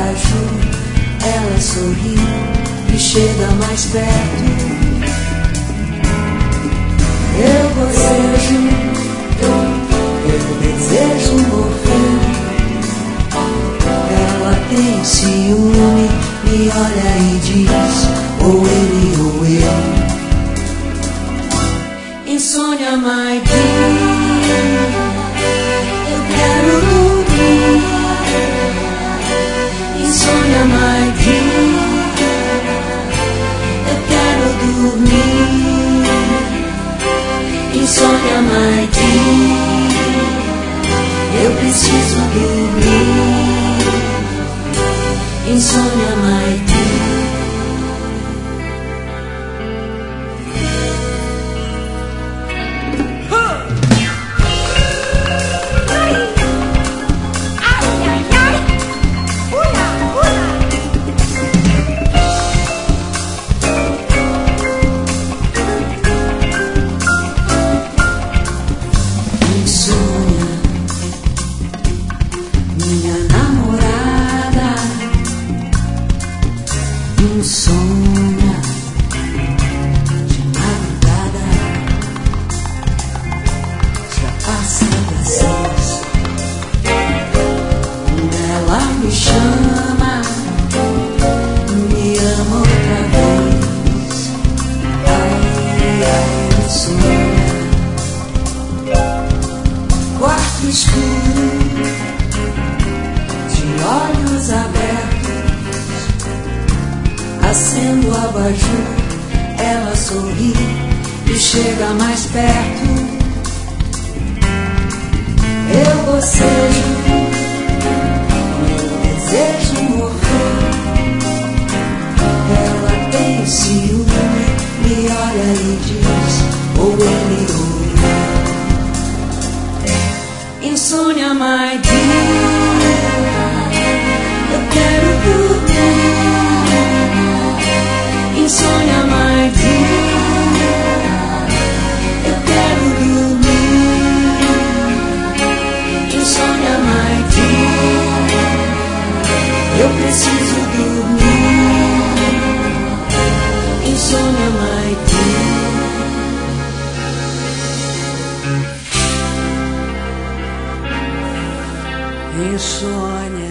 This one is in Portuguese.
abajur, ela sorri e chega mais perto. Eu bocejo, eu desejo morrer. Ela tem ciúme, me olha e diz, ou ele ou eu. Insônia, my dear, eu quero dormir. Insônia, my dear, eu quero dormir. Insônia, my dear, eu preciso dormir. Insônia, my dear. Insônia de madrugada, já passa das 6. Ela me chama, me ama outra vez. Ai, ai, insônia. Quarto escuro, de olhos abertos. Acendo o abajur, ela sorri e chega mais perto. Eu bocejo, eu desejo morrer. Ela tem ciúme, me olha e diz, ou ele ou eu. Insônia, my dear, eu quero dormir. Insônia, my dear, eu quero dormir. Insônia, my dear, eu preciso dormir. Insônia, my dear. Insônia.